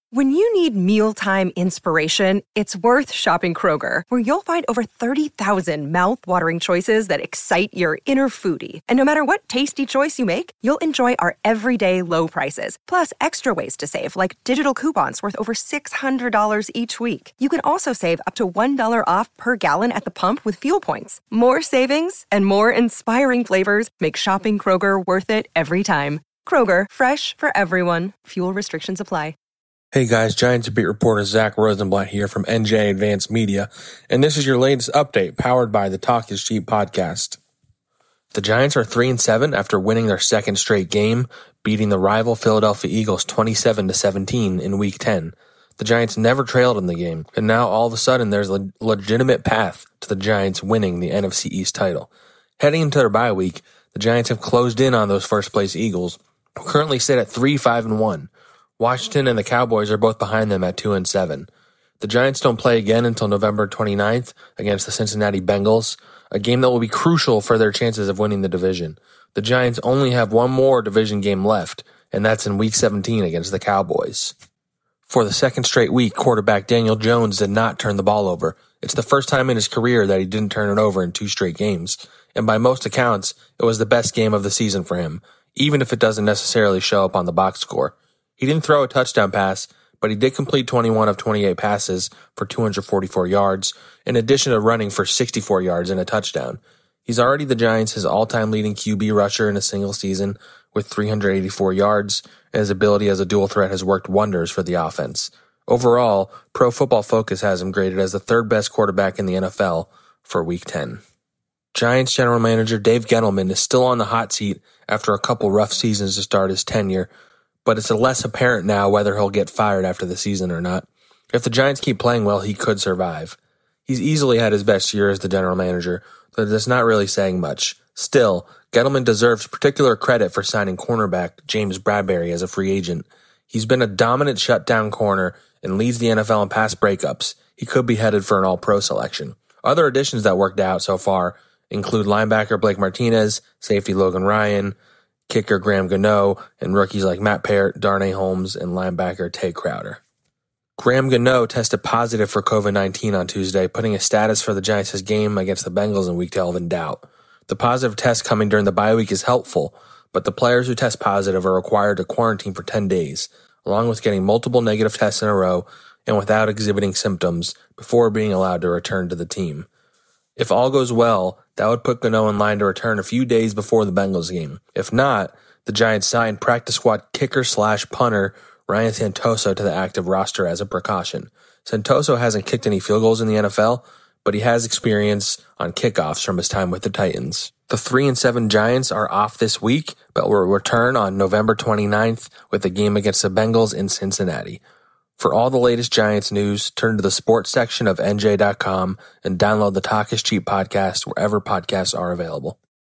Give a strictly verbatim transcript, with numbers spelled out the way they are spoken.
When you need mealtime inspiration, it's worth shopping Kroger, where you'll find over thirty thousand mouth-watering choices that excite your inner foodie. And no matter what tasty choice you make, you'll enjoy our everyday low prices, plus extra ways to save, like digital coupons worth over six hundred dollars each week. You can also save up to one dollar off per gallon at the pump with fuel points. More savings and more inspiring flavors make shopping Kroger worth it every time. Kroger, fresh for everyone. Fuel restrictions apply. Hey guys, Giants beat reporter Zach Rosenblatt here from N J Advanced Media, and this is your latest update powered by the Talk is Cheap podcast. The Giants are three and seven after winning their second straight game, beating the rival Philadelphia Eagles twenty-seven to seventeen in Week ten. The Giants never trailed in the game, and now all of a sudden there's a legitimate path to the Giants winning the N F C East title. Heading into their bye week, the Giants have closed in on those first-place Eagles, who currently sit at three five and one. Washington and the Cowboys are both behind them at two and seven. The Giants don't play again until November twenty-ninth against the Cincinnati Bengals, a game that will be crucial for their chances of winning the division. The Giants only have one more division game left, and that's in Week seventeen against the Cowboys. For the second straight week, quarterback Daniel Jones did not turn the ball over. It's the first time in his career that he didn't turn it over in two straight games, and by most accounts, it was the best game of the season for him, even if it doesn't necessarily show up on the box score. He didn't throw a touchdown pass, but he did complete twenty-one of twenty-eight passes for two hundred forty-four yards, in addition to running for sixty-four yards and a touchdown. He's already the Giants' all-time leading Q B rusher in a single season with three hundred eighty-four yards, and his ability as a dual threat has worked wonders for the offense. Overall, Pro Football Focus has him graded as the third-best quarterback in the N F L for Week ten. Giants general manager Dave Gettleman is still on the hot seat after a couple rough seasons to start his tenure, but it's less apparent now whether he'll get fired after the season or not. If the Giants keep playing well, he could survive. He's easily had his best year as the general manager, but that's not really saying much. Still, Gettleman deserves particular credit for signing cornerback James Bradberry as a free agent. He's been a dominant shutdown corner and leads the N F L in pass breakups. He could be headed for an all-pro selection. Other additions that worked out so far include linebacker Blake Martinez, safety Logan Ryan, kicker Graham Gano, and rookies like Matt Parrott, Darnay Holmes, and linebacker Tay Crowder. Graham Gano tested positive for covid nineteen on Tuesday, putting his status for the Giants' game against the Bengals in Week twelve in doubt. The positive test coming during the bye week is helpful, but the players who test positive are required to quarantine for ten days, along with getting multiple negative tests in a row and without exhibiting symptoms before being allowed to return to the team. If all goes well, that would put Gano in line to return a few days before the Bengals game. If not, the Giants signed practice squad kicker slash punter Ryan Santoso to the active roster as a precaution. Santoso hasn't kicked any field goals in the N F L, but he has experience on kickoffs from his time with the Titans. The three and seven Giants are off this week, but will return on November twenty-ninth with a game against the Bengals in Cincinnati. For all the latest Giants news, turn to the sports section of N J dot com and download the Talk is Cheap podcast wherever podcasts are available.